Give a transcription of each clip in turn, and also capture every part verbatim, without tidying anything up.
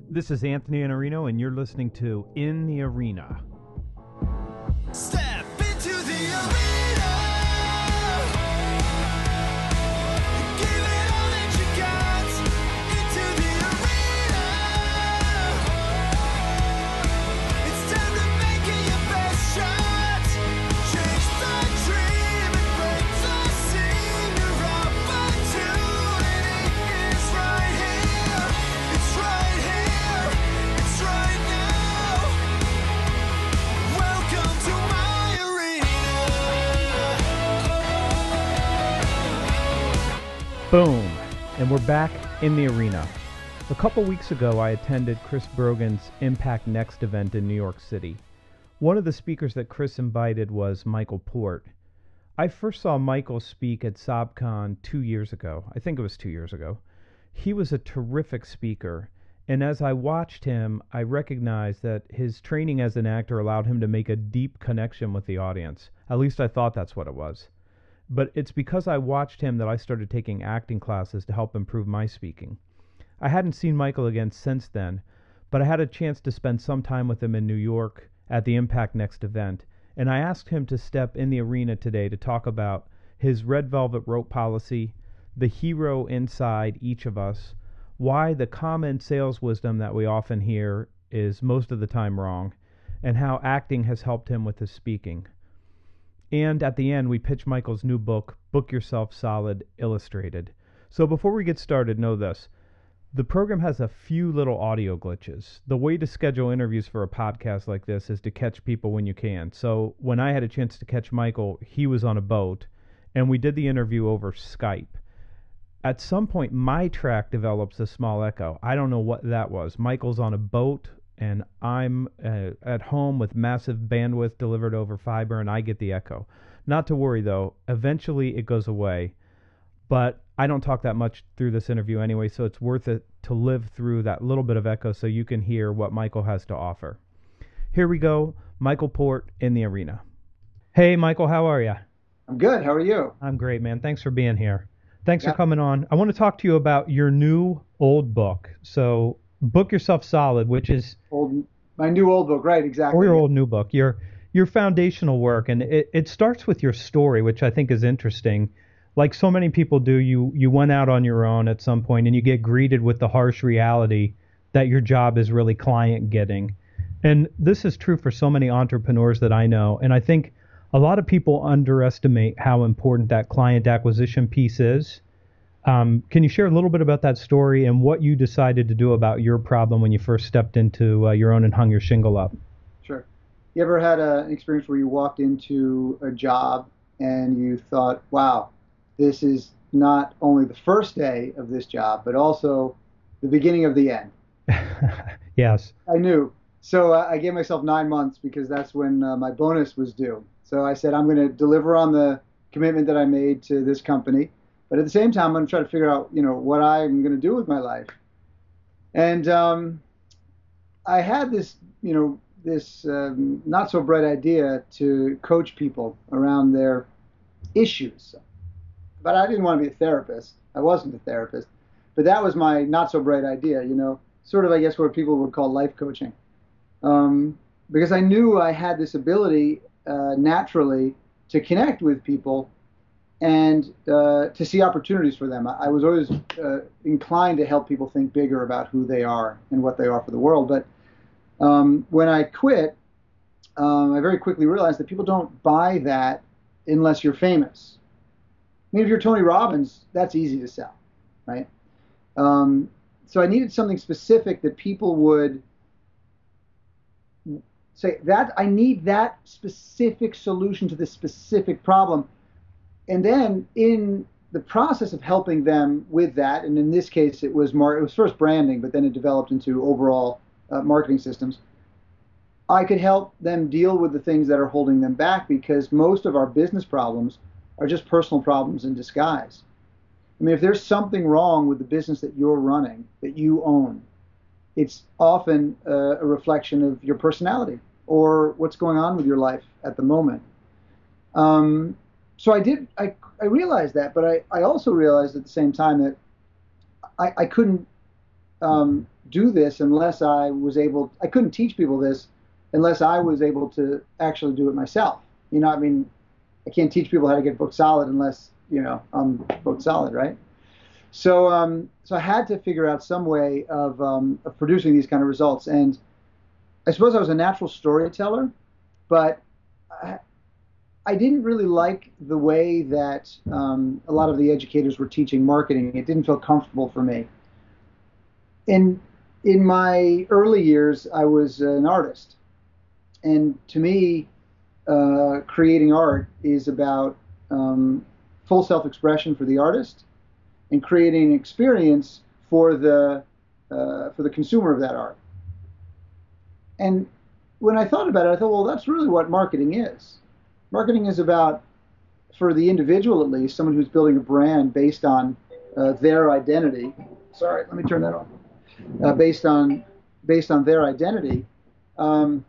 This is Anthony Iannarino, and you're listening to In the Arena. Step into the arena. Give it all that you got. Into the arena. It's time to make it your best shot. Chase the dream and break the scene. Your opportunity is right here. It's right here. It's right now. Welcome to my arena. Boom! And we're back in the arena. A couple weeks ago, I attended Chris Brogan's Impact Next event in New York City. One of the speakers that Chris invited was Michael Port. I first saw Michael speak at SobCon two years ago. I think it was two years ago. He was a terrific speaker, and as I watched him, I recognized that his training as an actor allowed him to make a deep connection with the audience. At least I thought that's what it was. But it's because I watched him that I started taking acting classes to help improve my speaking. I hadn't seen Michael again since then, but I had a chance to spend some time with him in New York at the Impact Next event, and I asked him to step in the arena today to talk about his red velvet rope policy, the hero inside each of us, why the common sales wisdom that we often hear is most of the time wrong, and how acting has helped him with his speaking. And at the end, we pitch Michael's new book, Book Yourself Solid Illustrated. So before we get started, know this. The program has a few little audio glitches. The way to schedule interviews for a podcast like this is to catch people when you can. So when I had a chance to catch Michael, he was on a boat, and we did the interview over Skype. At some point, my track develops a small echo. I don't know what that was. Michael's on a boat, and I'm uh, at home with massive bandwidth delivered over fiber, and I get the echo. Not to worry, though. Eventually, it goes away. But I don't talk that much through this interview anyway, so it's worth it to live through that little bit of echo so you can hear what Michael has to offer. Here we go. Michael Port in the arena. Hey, Michael, how are you? I'm good. How are you? I'm great, man. Thanks for being here. Thanks Yeah. for coming on. I want to talk to you about your new old book. So, Book Yourself Solid, which is Old, my new old book, right? Exactly. or your old new book, your your foundational work, and it, it starts with your story, which I think is interesting. Like so many people do, you you went out on your own at some point, and you get greeted with the harsh reality that your job is really client getting. And this is true for so many entrepreneurs that I know, and I think a lot of people underestimate how important that client acquisition piece is. Um, can you share a little bit about that story and what you decided to do about your problem when you first stepped into uh, your own and hung your shingle up? Sure. You ever had a, an experience where you walked into a job and you thought, wow, this is not only the first day of this job, but also the beginning of the end? Yes. I knew. So uh, I gave myself nine months because that's when uh, my bonus was due. So I said, I'm going to deliver on the commitment that I made to this company. But at the same time, I'm going to try to figure out, you know, what I'm going to do with my life. And um, I had this, you know, this um, not so bright idea to coach people around their issues. But I didn't want to be a therapist. I wasn't a therapist. But that was my not so bright idea, you know, sort of, I guess, what people would call life coaching. Um, because I knew I had this ability uh, naturally to connect with people and uh, to see opportunities for them. I, I was always uh, inclined to help people think bigger about who they are and what they are for the world. But um, when I quit, um, I very quickly realized that people don't buy that unless you're famous. I mean, if you're Tony Robbins, that's easy to sell, right? Um, so I needed something specific that people would say, that I need that specific solution to this specific problem. And then in the process of helping them with that, and in this case it was more, it was first branding, but then it developed into overall uh, marketing systems, I could help them deal with the things that are holding them back, because most of our business problems are just personal problems in disguise. I mean, if there's something wrong with the business that you're running, that you own, it's often uh, a reflection of your personality or what's going on with your life at the moment. Um, So I did, I, I realized that, but I, I also realized at the same time that I, I couldn't um, do this unless I was able. I couldn't teach people this unless I was able to actually do it myself. You know, I mean, I can't teach people how to get booked solid unless you know I'm booked solid, right? So, um, so I had to figure out some way of, um, of producing these kind of results. And I suppose I was a natural storyteller, but I, I didn't really like the way that um, a lot of the educators were teaching marketing. It didn't feel comfortable for me. In in my early years, I was an artist, and to me, uh, creating art is about um, full self-expression for the artist and creating an experience for the uh, for the consumer of that art. And when I thought about it, I thought, well, that's really what marketing is. Marketing is about, for the individual at least, someone who's building a brand based on uh, their identity. Sorry, let me turn that off. Uh, based on based on their identity, um,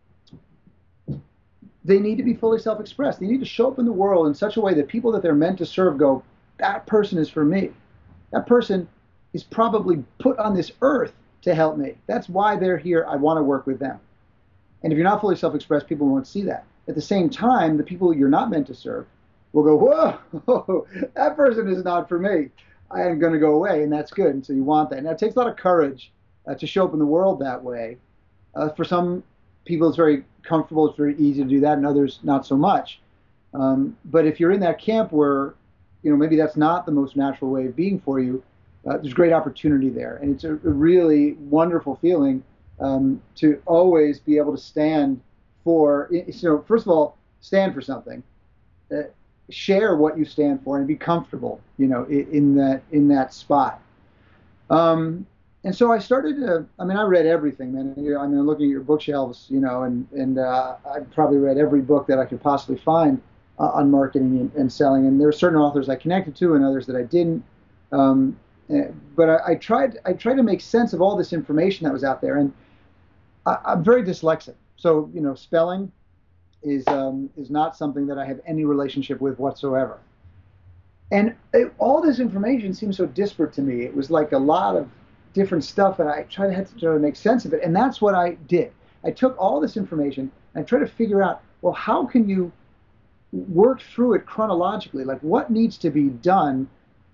they need to be fully self-expressed. They need to show up in the world in such a way that people that they're meant to serve go, that person is for me. That person is probably put on this earth to help me. That's why they're here. I want to work with them. And if you're not fully self-expressed, people won't see that. At the same time, the people you're not meant to serve will go, whoa, that person is not for me. I am going to go away, and that's good. And so you want that. Now, it takes a lot of courage uh, to show up in the world that way. Uh, for some people, it's very comfortable. It's very easy to do that, and others, not so much. Um, but if you're in that camp where, you know, maybe that's not the most natural way of being for you, uh, there's great opportunity there. And it's a, a really wonderful feeling um, to always be able to stand for, you know, first of all, stand for something. Uh, share what you stand for and be comfortable, you know, in, in that in that spot. Um, and so I started to, I mean, I read everything, man. You know, I mean, looking at your bookshelves, you know, and, and uh, I probably read every book that I could possibly find uh, on marketing and, and selling. And there are certain authors I connected to and others that I didn't. Um, but I, I tried I tried to make sense of all this information that was out there. And I, I'm very dyslexic. So, you know, spelling is um, is not something that I have any relationship with whatsoever. And it, all this information seemed so disparate to me. It was like a lot of different stuff, and I tried to, had to try to make sense of it. And that's what I did. I took all this information and I tried to figure out, well, how can you work through it chronologically? Like, what needs to be done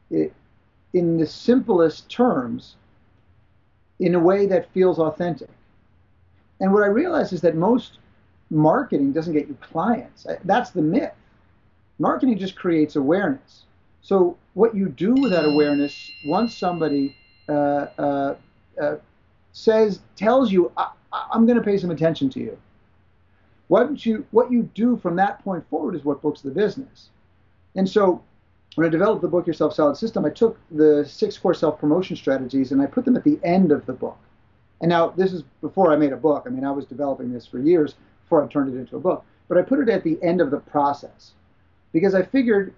in the simplest terms in a way that feels authentic? And what I realized is that most marketing doesn't get you clients. That's the myth. Marketing just creates awareness. So what you do with that awareness, once somebody uh, uh, uh, says, tells you, I, I'm going to pay some attention to you, what you what you do from that point forward is what books the business. And so when I developed the Book Yourself Solid system, I took the six core self-promotion strategies and I put them at the end of the book. And now this is before I made a book. I mean, I was developing this for years before I turned it into a book. But I put it at the end of the process because I figured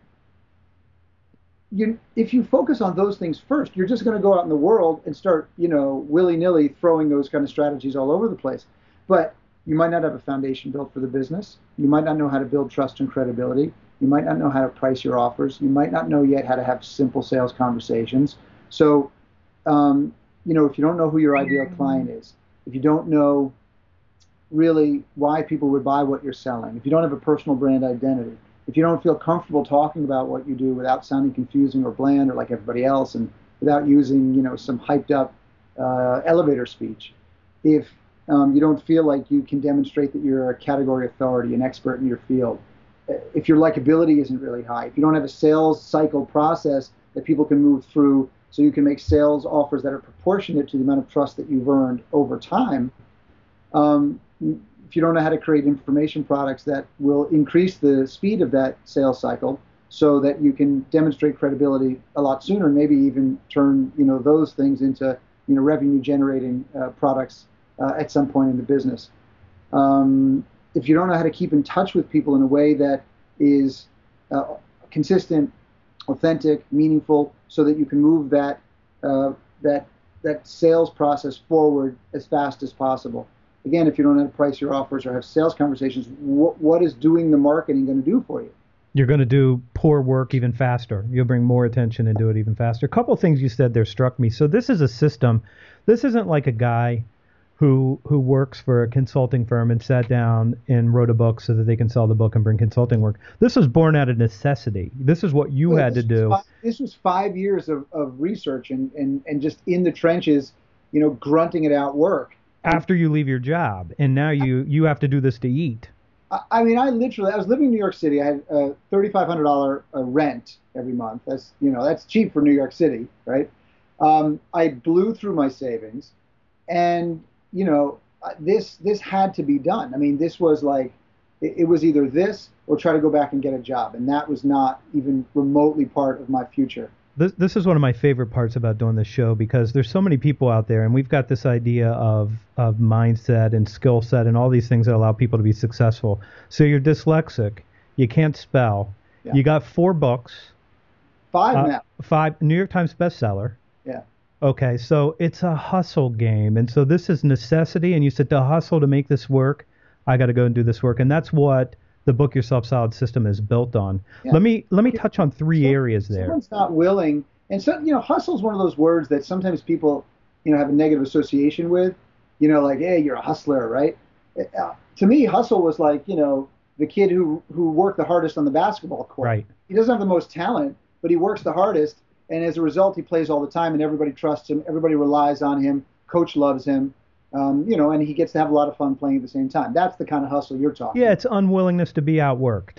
you, if you focus on those things first, you're just going to go out in the world and start, you know, willy-nilly throwing those kind of strategies all over the place. But you might not have a foundation built for the business. You might not know how to build trust and credibility. You might not know how to price your offers. You might not know yet how to have simple sales conversations. So, um, you know, if you don't know who your ideal client is, if you don't know really why people would buy what you're selling, if you don't have a personal brand identity, if you don't feel comfortable talking about what you do without sounding confusing or bland or like everybody else and without using, you know, some hyped up uh, elevator speech, if um, you don't feel like you can demonstrate that you're a category authority, an expert in your field, if your likability isn't really high, if you don't have a sales cycle process that people can move through so you can make sales offers that are proportionate to the amount of trust that you've earned over time, um, if you don't know how to create information products that will increase the speed of that sales cycle so that you can demonstrate credibility a lot sooner, maybe even turn, you know, those things into, you know, revenue generating uh, products uh, at some point in the business. Um, if you don't know how to keep in touch with people in a way that is uh, consistent, authentic, meaningful, so that you can move that uh, that that sales process forward as fast as possible. Again, if you don't know how to price your offers or have sales conversations, wh what is doing the marketing going to do for you? You're going to do poor work even faster. You'll bring more attention and do it even faster. A couple of things you said there struck me. So this is a system. This isn't like a guy who who works for a consulting firm and sat down and wrote a book so that they can sell the book and bring consulting work. This was born out of necessity. This is what you Well, had to this do. was five, this was five years of, of research and, and, and just in the trenches, you know, grunting it out work. After you leave your job, and now you you have to do this to eat. I, I mean, I literally, I was living in New York City. I had a thirty-five hundred dollars uh, rent every month. That's, you know, that's cheap for New York City, right? Um, I blew through my savings, and, you know, uh, this this had to be done. I mean, this was like, it, it was either this or try to go back and get a job, and that was not even remotely part of my future. This this is one of my favorite parts about doing this show, because there's so many people out there, and we've got this idea of of mindset and skill set and all these things that allow people to be successful. So you're dyslexic, you can't spell, Yeah. you got four books, Five uh, now. five New York Times bestseller. Yeah. Okay, so it's a hustle game, and so this is necessity. And you said to hustle to make this work, I got to go and do this work, and that's what the Book Yourself Solid system is built on. Yeah. Let me let me touch on three So- areas there. Someone's not willing, and so, you know, hustle is one of those words that sometimes people, you know, have a negative association with. You know, like, hey, you're a hustler, right? Uh, to me, hustle was like, you know, the kid who who worked the hardest on the basketball court. Right. He doesn't have the most talent, but he works the hardest, and as a result, he plays all the time, and everybody trusts him, everybody relies on him, coach loves him, um, you know, and he gets to have a lot of fun playing at the same time. That's the kind of hustle you're talking. Yeah, it's unwillingness to be outworked.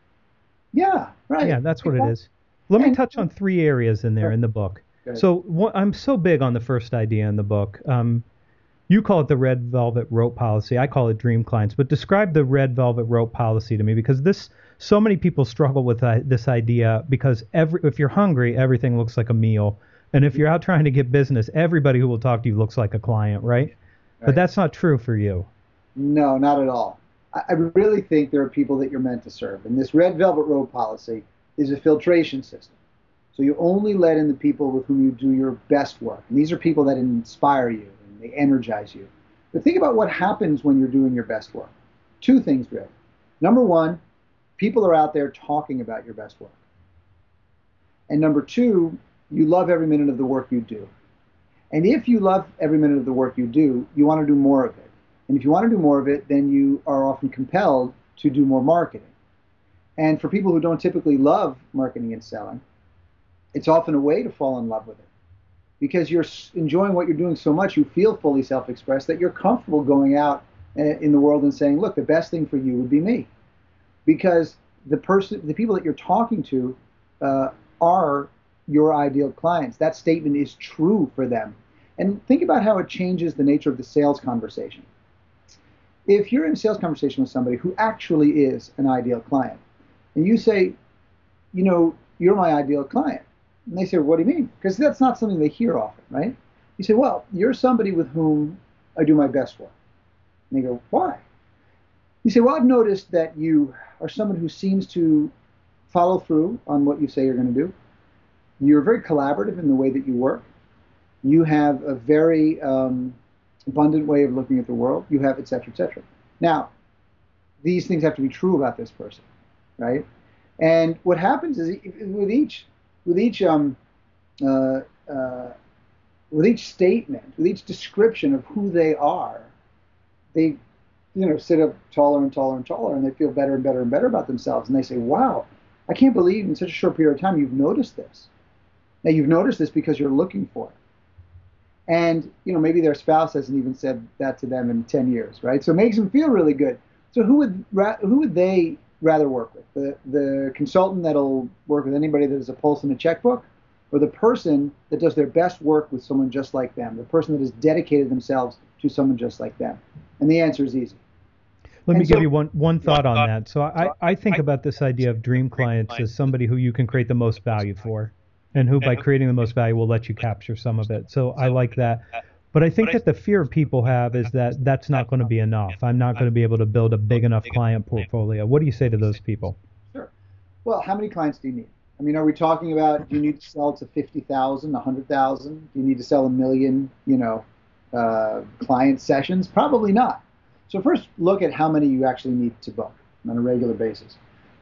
Yeah, right. Yeah, that's what it is. Let me And- touch on three areas in there in the book. Good. So one, I'm so big on the first idea in the book. Um, you call it the red velvet rope policy. I call it dream clients. But describe the red velvet rope policy to me, because this so many people struggle with uh, this idea, because every if you're hungry, everything looks like a meal, and if you're out trying to get business, everybody who will talk to you looks like a client, right? But Right. that's not true for you. No, not at all. I I really think there are people that you're meant to serve. And this red velvet rope policy is a filtration system. So you only let in the people with whom you do your best work. And these are people that inspire you and they energize you. But think about what happens when you're doing your best work. Two things, really. Number one, people are out there talking about your best work. And number two, you love every minute of the work you do. And if you love every minute of the work you do, you want to do more of it. And if you want to do more of it, then you are often compelled to do more marketing. And for people who don't typically love marketing and selling, it's often a way to fall in love with it. Because you're s- enjoying what you're doing so much, you feel fully self-expressed, that you're comfortable going out uh, in the world and saying, look, the best thing for you would be me. Because the person, the people that you're talking to uh, are your ideal clients. That statement is true for them. And think about how it changes the nature of the sales conversation. If you're in a sales conversation with somebody who actually is an ideal client, and you say, you know, you're my ideal client, and they say, what do you mean? Because that's not something they hear often, right? You say, well, you're somebody with whom I do my best work. And they go, why? You say, well, I've noticed that you are someone who seems to follow through on what you say you're going to do. You're very collaborative in the way that you work. You have a very um, abundant way of looking at the world. You have et cetera, et cetera. Now, these things have to be true about this person, right? And what happens is with each, with each, um, uh, uh, with each statement, with each description of who they are, they, you know, sit up taller and taller and taller, and they feel better and better and better about themselves. And they say, "Wow, I can't believe in such a short period of time you've noticed this." Now you've noticed this because you're looking for it. And, you know, maybe their spouse hasn't even said that to them in ten years, right? So it makes them feel really good. So who would ra- who would they rather work with? The the consultant that'll work with anybody that has a pulse and a checkbook, or the person that does their best work with someone just like them, the person that has dedicated themselves to someone just like them? And the answer is easy. Let me And give so- you one, one thought on that. So I, I think about this idea of dream clients as somebody who you can create the most value for, and who by creating the most value will let you capture some of it. So I like that. But I think that the fear people have is that that's not going to be enough. I'm not going to be able to build a big enough client portfolio. What do you say to those people? Sure. Well, how many clients do you need? I mean, are we talking about, do you need to sell to fifty thousand, one hundred thousand? Do you need to sell a million, you know, uh, client sessions? Probably not. So first, look at how many you actually need to book on a regular basis.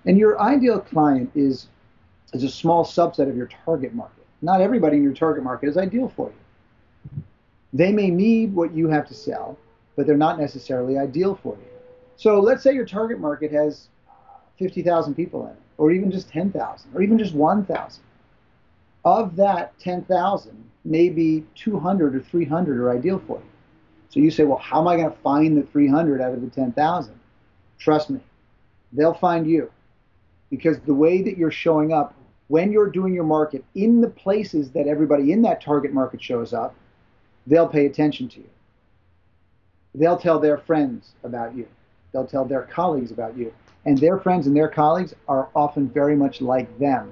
And your ideal client is is a small subset of your target market. Not everybody in your target market is ideal for you. They may need what you have to sell, but they're not necessarily ideal for you. So let's say your target market has fifty thousand people in it, or even just ten thousand, or even just one thousand. Of that ten thousand, maybe two hundred or three hundred are ideal for you. So you say, well, how am I going to find the three hundred out of the ten thousand? Trust me, they'll find you. Because the way that you're showing up when you're doing your market in the places that everybody in that target market shows up, they'll pay attention to you. They'll tell their friends about you. They'll tell their colleagues about you. And their friends and their colleagues are often very much like them.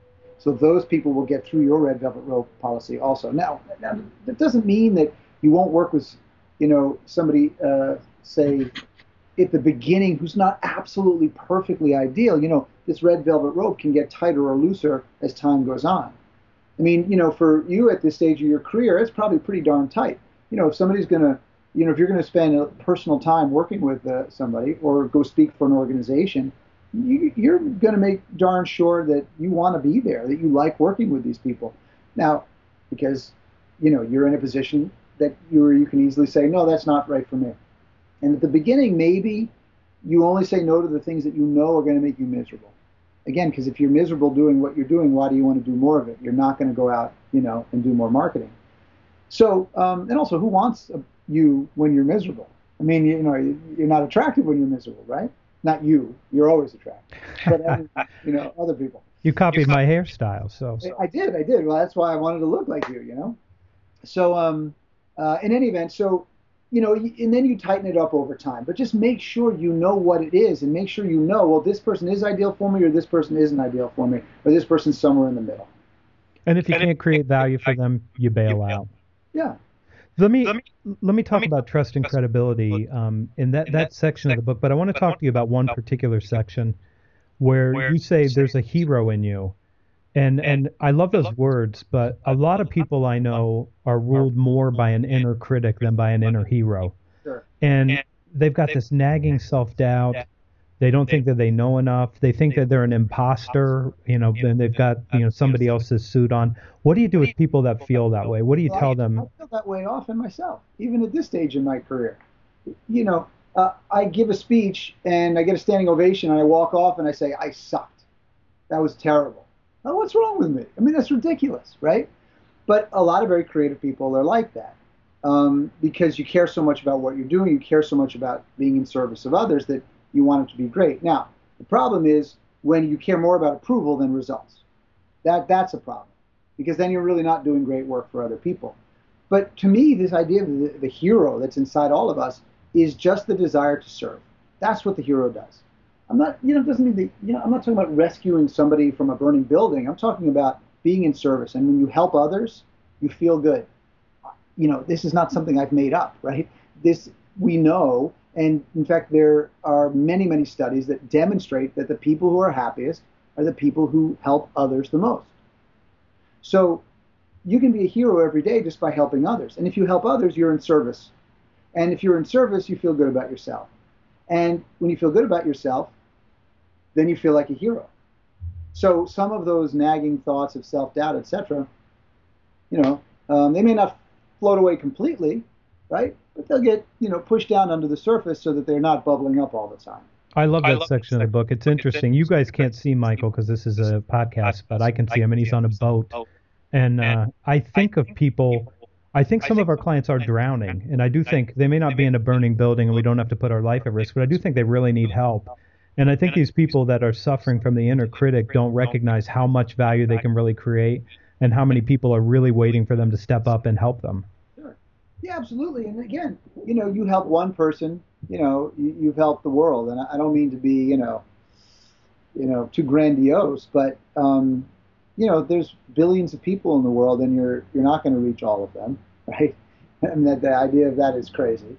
So those people will get through your red velvet rope policy also. Now, now that doesn't mean that you won't work with, you know, somebody, uh, say, at the beginning who's not absolutely perfectly ideal. You know, this red velvet rope can get tighter or looser as time goes on. I mean, you know, for you at this stage of your career, it's probably pretty darn tight. You know, if somebody's going to, you know, if you're going to spend a personal time working with uh, somebody or go speak for an organization, you, you're going to make darn sure that you want to be there, that you like working with these people. Now, because, you know, you're in a position that you you can easily say, no, that's not right for me. And at the beginning, maybe you only say no to the things that you know are going to make you miserable. Again, because if you're miserable doing what you're doing, why do you want to do more of it? You're not going to go out, you know, and do more marketing. So, um, and also, who wants you when you're miserable? I mean, you know, you're not attractive when you're miserable, right? Not you. You're always attractive. But, um, you know, other people. You copied my hairstyle, so. I did, I did. Well, that's why I wanted to look like you, you know? So, um, uh, in any event, so, you know, and then you tighten it up over time. But just make sure you know what it is, and make sure you know, well, this person is ideal for me, or this person isn't ideal for me, or this person's somewhere in the middle. And if you can't create value for them, you bail out. Yeah. Let me let me talk about trust and credibility um, in that, that section of the book, but I want to talk to you about one particular section where you say there's a hero in you. And and I love those words, but a lot of people I know are ruled more by an inner critic than by an inner hero. Sure. And they've got this nagging self-doubt. They don't think that they know enough. They think that they're an imposter, you know, and they've got, you know, somebody else's suit on. What do you do with people that feel that way? What do you Well, tell I, them? I feel that way often myself, even at this stage in my career. You know, uh, I give a speech and I get a standing ovation and I walk off and I say, I sucked. That was terrible. Now, what's wrong with me? I mean, that's ridiculous, right? But a lot of very creative people are like that um, because you care so much about what you're doing. You care so much about being in service of others that you want it to be great. Now, the problem is when you care more about approval than results. That That's a problem because then you're really not doing great work for other people. But to me, this idea of the, the hero that's inside all of us is just the desire to serve. That's what the hero does. I'm not, you know, it doesn't mean that, you know, I'm not talking about rescuing somebody from a burning building. I'm talking about being in service. And when you help others, you feel good. You know, this is not something I've made up, right? This, we know, and in fact, there are many, many studies that demonstrate that the people who are happiest are the people who help others the most. So you can be a hero every day just by helping others. And if you help others, you're in service. And if you're in service, you feel good about yourself. And when you feel good about yourself, then you feel like a hero. So some of those nagging thoughts of self-doubt, et cetera, you know, um, they may not float away completely, right? But they'll get, you know, pushed down under the surface so that they're not bubbling up all the time. I love that section of the book. It's interesting. You guys can't see Michael because this is a podcast, but I can see him, and he's on a boat. And uh, I think of people, I think some of our clients are drowning, and I do think they may not be in a burning building and we don't have to put our life at risk, but I do think they really need help. And I think these people that are suffering from the inner critic don't recognize how much value they can really create and how many people are really waiting for them to step up and help them. Sure. Yeah, absolutely. And again, you know, you help one person, you know, you, you've helped the world. And I, I don't mean to be, you know, you know, too grandiose, but, um, you know, there's billions of people in the world and you're you're not going to reach all of them, right? And that the idea of that is crazy.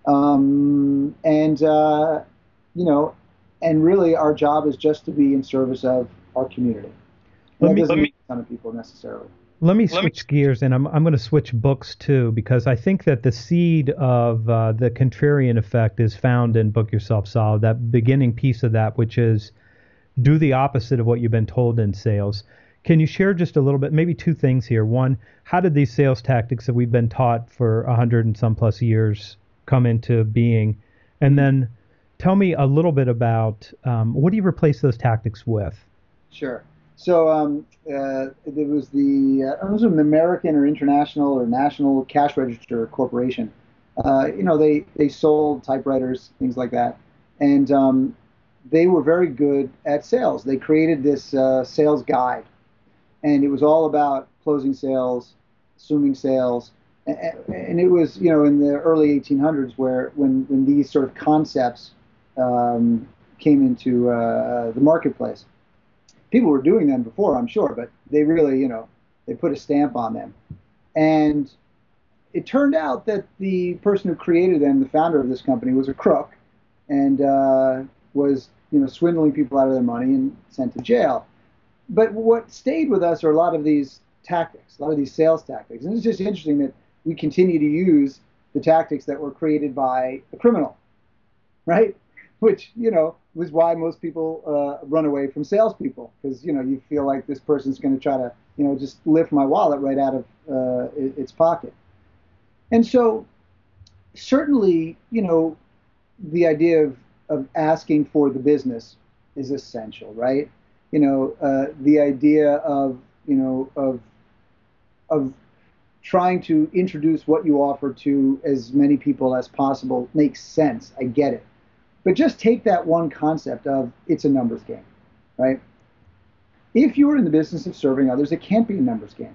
Um, and, uh, you know, and really our job is just to be in service of our community. And Let that me- doesn't let me- mean a ton of people necessarily. Let me switch gears, and I'm I'm going to switch books too, because I think that the seed of uh, the contrarian effect is found in Book Yourself Solid, that beginning piece of that, which is do the opposite of what you've been told in sales. Can you share just a little bit, maybe two things here? One, how did these sales tactics that we've been taught for a hundred and some plus years come into being? And then tell me a little bit about um, what do you replace those tactics with? Sure. So um, uh, there was the uh, it was an American or international or national cash register corporation. Uh, you know, they they sold typewriters, things like that, and um, they were very good at sales. They created this uh, sales guide, and it was all about closing sales, assuming sales, and, and it was, you know, in the early eighteen hundreds where when when these sort of concepts um, came into uh, the marketplace. People were doing them before, I'm sure, but they really, you know, they put a stamp on them. And it turned out that the person who created them, the founder of this company, was a crook and uh, was, you know, swindling people out of their money and sent to jail. But what stayed with us are a lot of these tactics, a lot of these sales tactics. And it's just interesting that we continue to use the tactics that were created by a criminal, right? Which, you know, was why most people uh, run away from salespeople, because, you know, you feel like this person's going to try to, you know, just lift my wallet right out of uh, its pocket. And so certainly, you know, the idea of, of asking for the business is essential, right? You know, uh, the idea of, you know, of, of trying to introduce what you offer to as many people as possible makes sense. I get it. But just take that one concept of it's a numbers game, right? If you are in the business of serving others, it can't be a numbers game.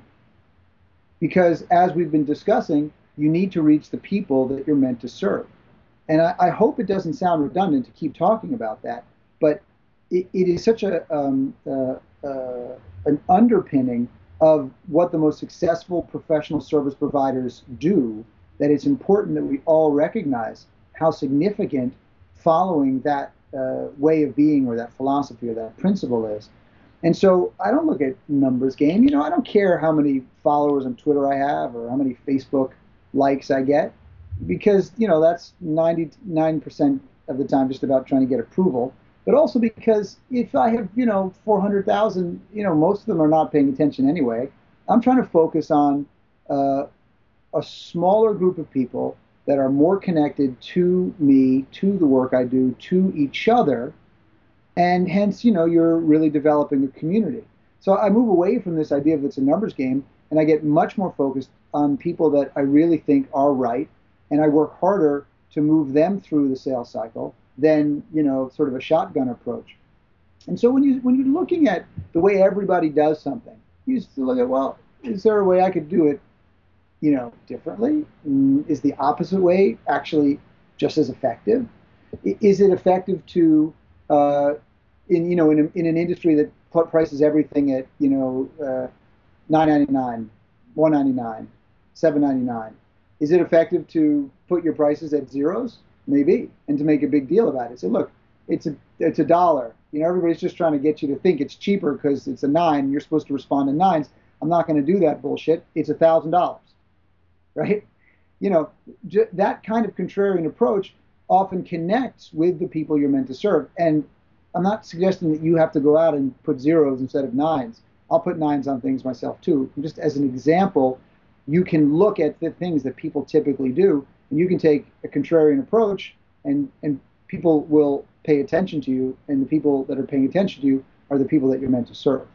Because as we've been discussing, you need to reach the people that you're meant to serve. And I, I hope it doesn't sound redundant to keep talking about that, but it, it is such a um, uh, uh, an underpinning of what the most successful professional service providers do that it's important that we all recognize how significant following that uh, way of being or that philosophy or that principle is. And so I don't look at numbers game. You know, I don't care how many followers on Twitter I have or how many Facebook likes I get, because, you know, that's ninety-nine percent of the time just about trying to get approval. But also because if I have, you know, four hundred thousand, you know, most of them are not paying attention anyway. I'm trying to focus on uh, a smaller group of people that are more connected to me, to the work I do, to each other, and hence, you know, you're really developing a community. So I move away from this idea of it's a numbers game, and I get much more focused on people that I really think are right, and I work harder to move them through the sales cycle than, you know, sort of a shotgun approach. And so when you when you're looking at the way everybody does something, you just look at, well, is there a way I could do it, you know, differently? Is the opposite way actually just as effective? Is it effective to, uh, in you know, in, a, in an industry that prices everything at, you know, uh, nine ninety-nine, one ninety-nine, seven ninety-nine? Is it effective to put your prices at zeros? Maybe, and to make a big deal about it. Say, look, it's a it's a dollar. You know, everybody's just trying to get you to think it's cheaper because it's a nine. And you're supposed to respond to nines. I'm not going to do that bullshit. It's a thousand dollars. Right? You know, j- that kind of contrarian approach often connects with the people you're meant to serve. And I'm not suggesting that you have to go out and put zeros instead of nines. I'll put nines on things myself too. Just as an example, you can look at the things that people typically do, and you can take a contrarian approach, and, and people will pay attention to you, and the people that are paying attention to you are the people that you're meant to serve.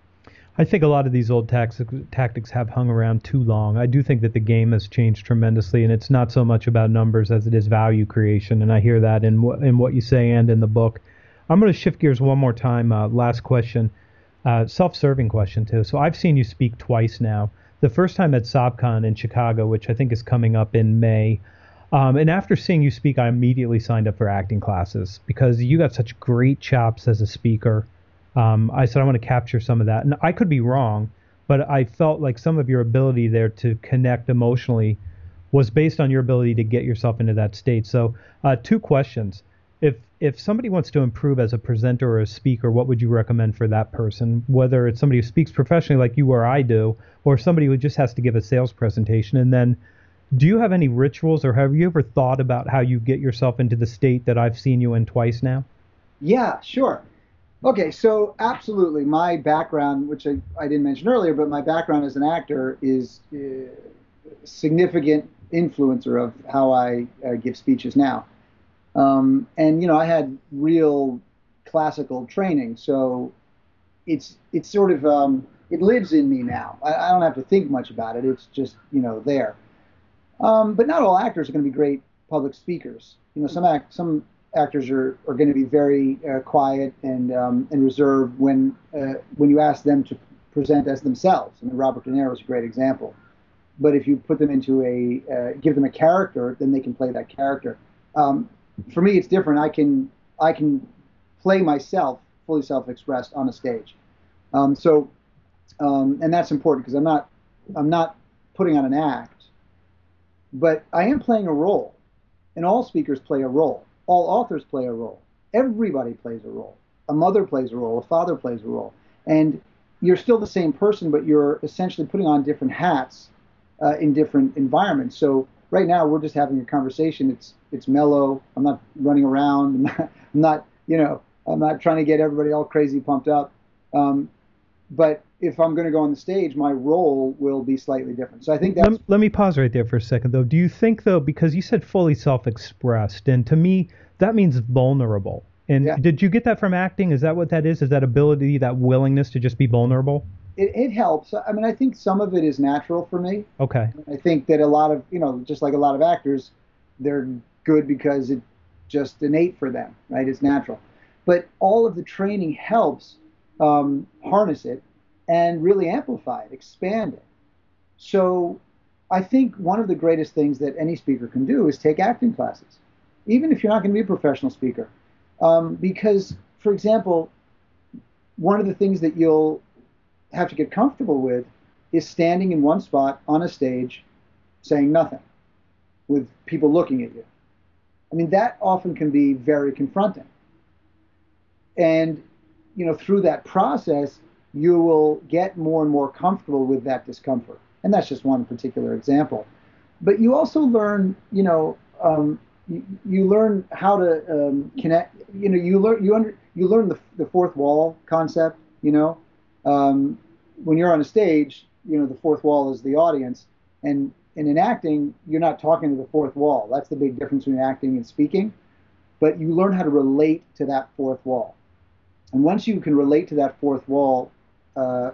I think a lot of these old tactics, tactics have hung around too long. I do think that the game has changed tremendously, and it's not so much about numbers as it is value creation, and I hear that in, w- in what you say and in the book. I'm going to shift gears one more time. Uh, last question, uh, self-serving question too. So I've seen you speak twice now. The first time at SobCon in Chicago, which I think is coming up in May. Um, and after seeing you speak, I immediately signed up for acting classes because you got such great chops as a speaker. Um, I said, I want to capture some of that. And I could be wrong, but I felt like some of your ability there to connect emotionally was based on your ability to get yourself into that state. So uh, two questions. If if somebody wants to improve as a presenter or a speaker, what would you recommend for that person? Whether it's somebody who speaks professionally like you or I do, or somebody who just has to give a sales presentation. And then do you have any rituals, or have you ever thought about how you get yourself into the state that I've seen you in twice now? Yeah, sure. Okay, so absolutely, my background, which I, I didn't mention earlier, but my background as an actor is a significant influencer of how I uh, give speeches now. Um, and you know, I had real classical training, so it's it's sort of um, it lives in me now. I, I don't have to think much about it. It's just you know there. Um, but not all actors are going to be great public speakers. You know, some act, some actors are, are going to be very uh, quiet and um, and reserved when uh, when you ask them to present as themselves. I mean, Robert De Niro is a great example. But if you put them into a uh, give them a character, then they can play that character. Um, for me, it's different. I can I can play myself fully self-expressed on a stage. Um, so um, and that's important because I'm not I'm not putting on an act, but I am playing a role, and all speakers play a role. All authors play a role. Everybody plays a role. A mother plays a role. A father plays a role. And you're still the same person, but you're essentially putting on different hats uh, in different environments. So right now we're just having a conversation. It's it's mellow. I'm not running around. I'm not, I'm not you know I'm not trying to get everybody all crazy pumped up. Um, but if I'm going to go on the stage, my role will be slightly different. So I think that's Let, let me pause right there for a second, though. Do you think, though, because you said fully self-expressed, and to me, that means vulnerable. And yeah. did you get that from acting? Is that what that is? Is that ability, that willingness to just be vulnerable? It, it helps. I mean, I think some of it is natural for me. Okay. I think that a lot of, you know, just like a lot of actors, they're good because it's just innate for them, right? It's natural. But all of the training helps um, harness it and really amplify it, expand it. So I think one of the greatest things that any speaker can do is take acting classes, even if you're not going to be a professional speaker. Um, because, for example, one of the things that you'll have to get comfortable with is standing in one spot on a stage saying nothing with people looking at you. I mean, that often can be very confronting. And, you know, through that process, you will get more and more comfortable with that discomfort. And that's just one particular example. But you also learn, you know, um, you, you learn how to um, connect. You know, you learn you under you learn the the fourth wall concept. You know, um, when you're on a stage, you know, the fourth wall is the audience, and and in acting, you're not talking to the fourth wall. That's the big difference between acting and speaking. But you learn how to relate to that fourth wall, and once you can relate to that fourth wall uh,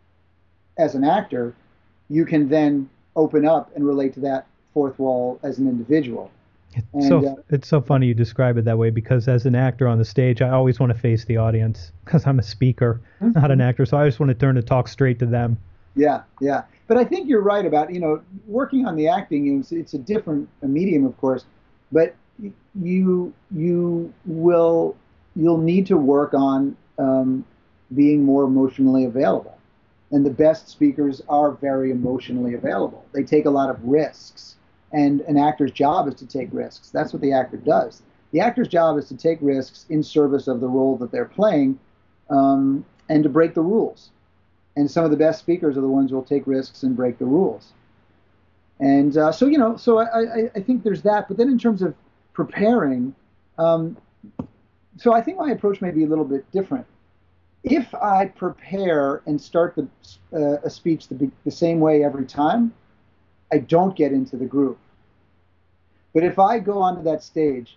as an actor, you can then open up and relate to that fourth wall as an individual. It's so uh, it's so funny you describe it that way, because as an actor on the stage, I always want to face the audience because I'm a speaker, mm-hmm. not an actor. So I just want to turn to talk straight to them. Yeah, yeah. But I think you're right about, you know, working on the acting. It's, it's a different medium, of course, but you you will you'll need to work on um, being more emotionally available. And the best speakers are very emotionally available. They take a lot of risks. And an actor's job is to take risks. That's what the actor does. The actor's job is to take risks in service of the role that they're playing, um, and to break the rules. And some of the best speakers are the ones who will take risks and break the rules. And uh, so, you know, so I, I, I think there's that. But then in terms of preparing, um, so I think my approach may be a little bit different. If I prepare and start the, uh, a speech the, the same way every time, I don't get into the groove. But if I go onto that stage,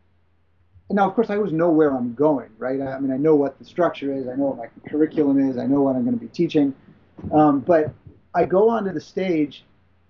and now of course I always know where I'm going, right? I mean, I know what the structure is, I know what my curriculum is, I know what I'm going to be teaching, um, but I go onto the stage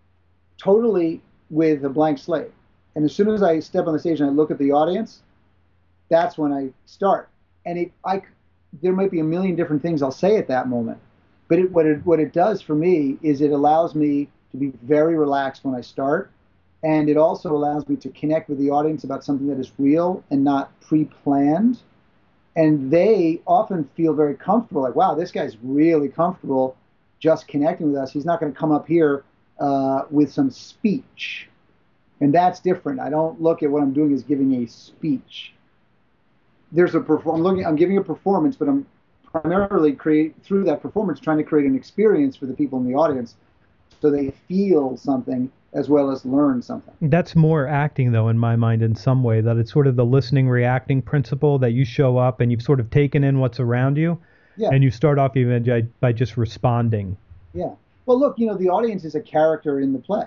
totally with a blank slate. And as soon as I step on the stage and I look at the audience, that's when I start. And it, I, there might be a million different things I'll say at that moment, but it, what it what it does for me is it allows me to be very relaxed when I start, and it also allows me to connect with the audience about something that is real and not pre-planned. And they often feel very comfortable, like, wow, this guy's really comfortable just connecting with us. He's not going to come up here uh, with some speech. And that's different. I don't look at what I'm doing as giving a speech. There's a perform- I'm looking, I'm giving a performance, but I'm primarily create through that performance trying to create an experience for the people in the audience, so they feel something as well as learn something. That's more acting, though, in my mind, in some way, that it's sort of the listening, reacting principle, that you show up and you've sort of taken in what's around you, Yeah. and you start off even by, by just responding. Yeah. Well, look, you know, the audience is a character in the play.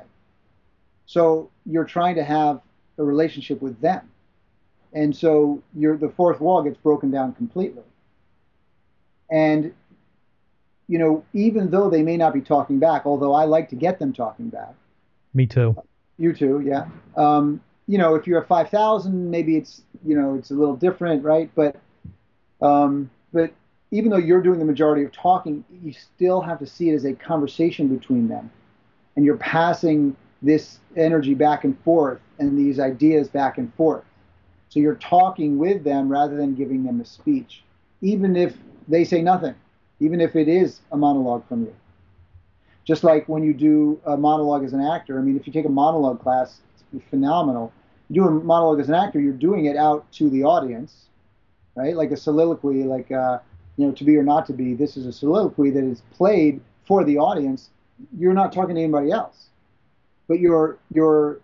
So you're trying to have a relationship with them. And so you're, the fourth wall gets broken down completely. And, you know, even though they may not be talking back, although I like to get them talking back. Me too. You too, yeah. Um, you know, if you're at five thousand, maybe it's, you know, it's a little different, right? But, um, but even though you're doing the majority of talking, you still have to see it as a conversation between them. And you're passing this energy back and forth and these ideas back and forth. So you're talking with them rather than giving them a speech, even if they say nothing, even if it is a monologue from you. Just like when you do a monologue as an actor, I mean, if you take a monologue class, it's phenomenal. You do a monologue as an actor, you're doing it out to the audience, right? Like a soliloquy, like, uh, you know, To Be or Not to Be. This is a soliloquy that is played for the audience. You're not talking to anybody else, but you're you're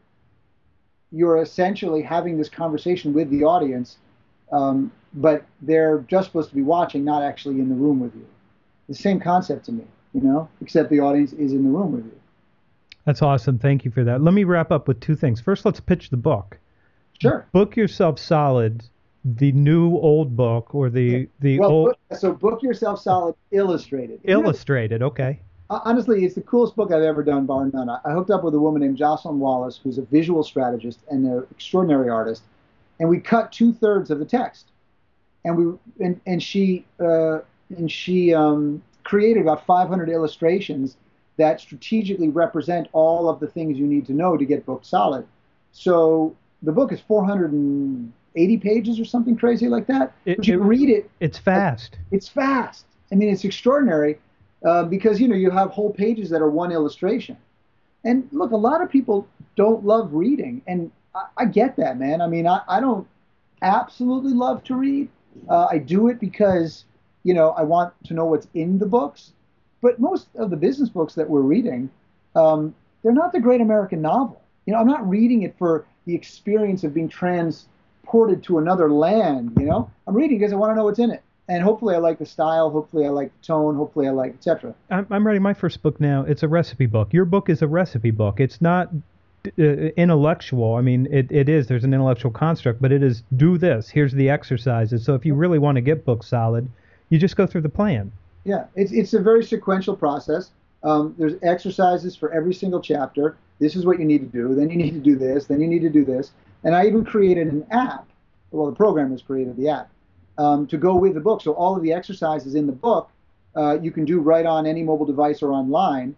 you're essentially having this conversation with the audience, um, but they're just supposed to be watching, not actually in the room with you. The same concept to me, you know, except the audience is in the room with you. That's awesome. Thank you for that. Let me wrap up with two things. First, let's pitch the book. Sure. Book Yourself Solid, the new old book, or the, the well, old... book, so Book Yourself Solid Illustrated. Illustrated, okay. Honestly, it's the coolest book I've ever done, bar none. I hooked up with a woman named Jocelyn Wallace, who's a visual strategist and an extraordinary artist, and we cut two thirds of the text, and we and and she uh, and she um, created about five hundred illustrations that strategically represent all of the things you need to know to get booked solid. So the book is four hundred eighty pages or something crazy like that. It, but you it, can read it. It's fast. It's fast. I mean, it's extraordinary. Uh, because, you know, you have whole pages that are one illustration. And look, a lot of people don't love reading. And I, I get that, man. I mean, I, I don't absolutely love to read. Uh, I do it because, you know, I want to know what's in the books. But most of the business books that we're reading, um, they're not the great American novel. You know, I'm not reading it for the experience of being transported to another land, you know. I'm reading because I want to know what's in it. And hopefully I like the style, hopefully I like the tone, hopefully I like, et cetera. I'm, I'm writing my first book now. It's a recipe book. Your book is a recipe book. It's not uh, intellectual. I mean, it, it is. There's an intellectual construct, but it is do this. Here's the exercises. So if you really want to get book solid, you just go through the plan. Yeah, it's it's a very sequential process. Um, there's exercises for every single chapter. This is what you need to do. Then you need to do this. Then you need to do this. And I even created an app. Well, the programmers created the app. Um, to go with the book. So all of the exercises in the book uh, you can do right on any mobile device or online,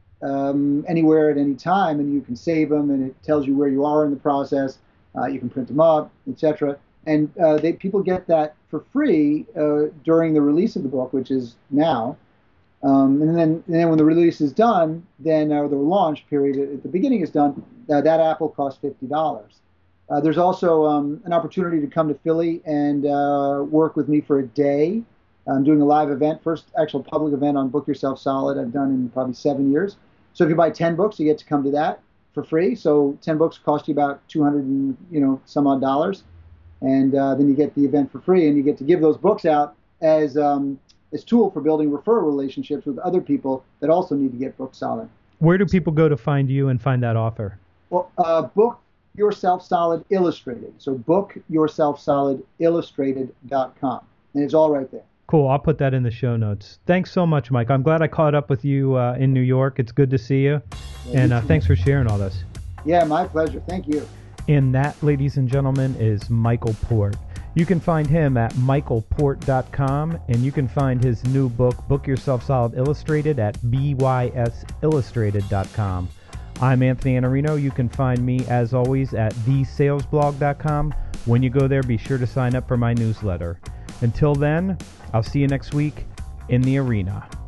um, anywhere at any time, and you can save them, and it tells you where you are in the process. Uh, you can print them up, et cetera. And uh, they people get that for free uh, during the release of the book, which is now. Um, and then, and then when the release is done, then uh, the launch period at the beginning is done, uh, that app will cost fifty dollars. Uh, there's also um, an opportunity to come to Philly and uh, work with me for a day. I'm doing a live event, first actual public event on Book Yourself Solid I've done in probably seven years. So if you buy ten books, you get to come to that for free. So ten books cost you about two hundred and you know some odd dollars, and uh, then you get the event for free, and you get to give those books out as um, as tool for building referral relationships with other people that also need to get booked solid. Where do people go to find you and find that offer? Well, uh, Book Yourself Solid Illustrated. So book yourself solid illustrated dot com. And it's all right there. Cool. I'll put that in the show notes. Thanks so much, Mike. I'm glad I caught up with you uh, in New York. It's good to see you. Yeah, and you uh, too. thanks for sharing all this. Yeah, my pleasure. Thank you. And that, ladies and gentlemen, is Michael Port. You can find him at michael port dot com, and you can find his new book, Book Yourself Solid Illustrated, at b y s illustrated dot com. I'm Anthony Iannarino. You can find me, as always, at the sales blog dot com. When you go there, be sure to sign up for my newsletter. Until then, I'll see you next week in the arena.